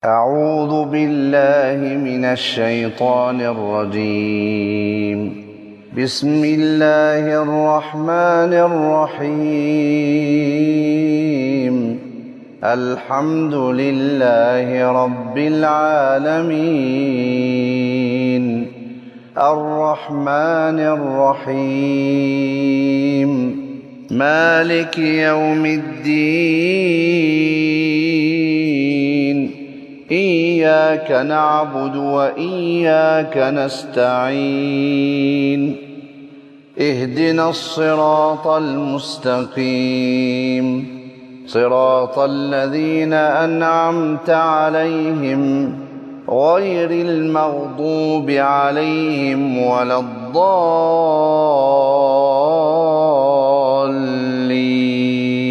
أعوذ بالله من الشيطان الرجيم. بسم الله الرحمن الرحيم. الحمد لله رب العالمين، الرحمن الرحيم، مالك يوم الدين. إياك نعبد وإياك نستعين. اهدنا الصراط المستقيم، صراط الذين أنعمت عليهم غير المغضوب عليهم ولا الضالين.